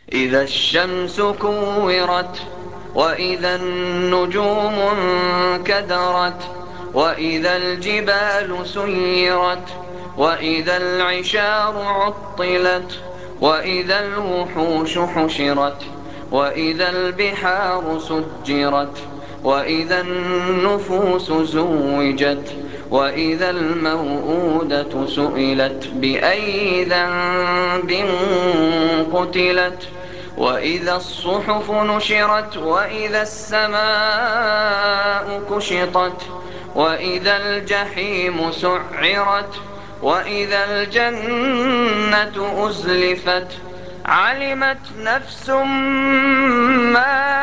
إذا الشمس كورت وإذا النجوم انكدرت وإذا الجبال سيرت وإذا العشار عطلت وإذا الوحوش حشرت وإذا البحار سجرت وإذا النفوس زوجت وإذا الموءودة سئلت بأي ذنب قتلت وإذا الصحف نشرت وإذا السماء كشطت وإذا الجحيم سعرت وإذا الجنة أزلفت علمت نفس ما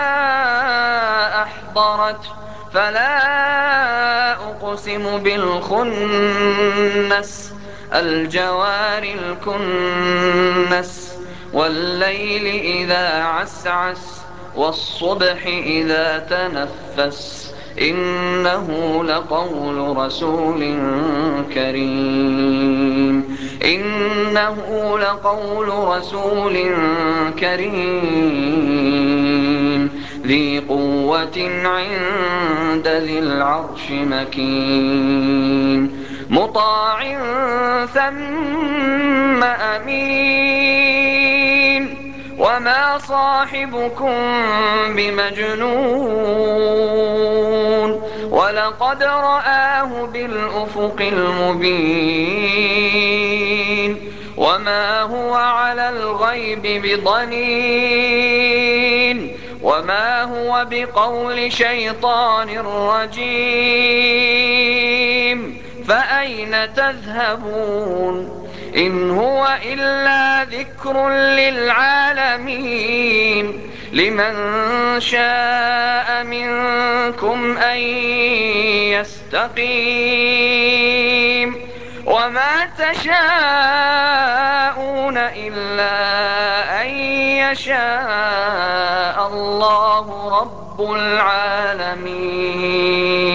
أحضرت فلا أقسم بالخنس الجوار الكنس والليل إذا عسعس والصبح إذا تنفس إنه لقول رسول كريم ذي قوة عند ذي العرش مكين مطاع ثم أمين وما صاحبكم بمجنون ولقد رآه بالأفق المبين وما هو على الغيب بضنين وما هو بقول شيطان رجيم فأين تذهبون إن هو إلا ذكر للعالمين لمن شاء منكم أن يستقيم وما تشاءون إلا أن يشاء الله رب العالمين.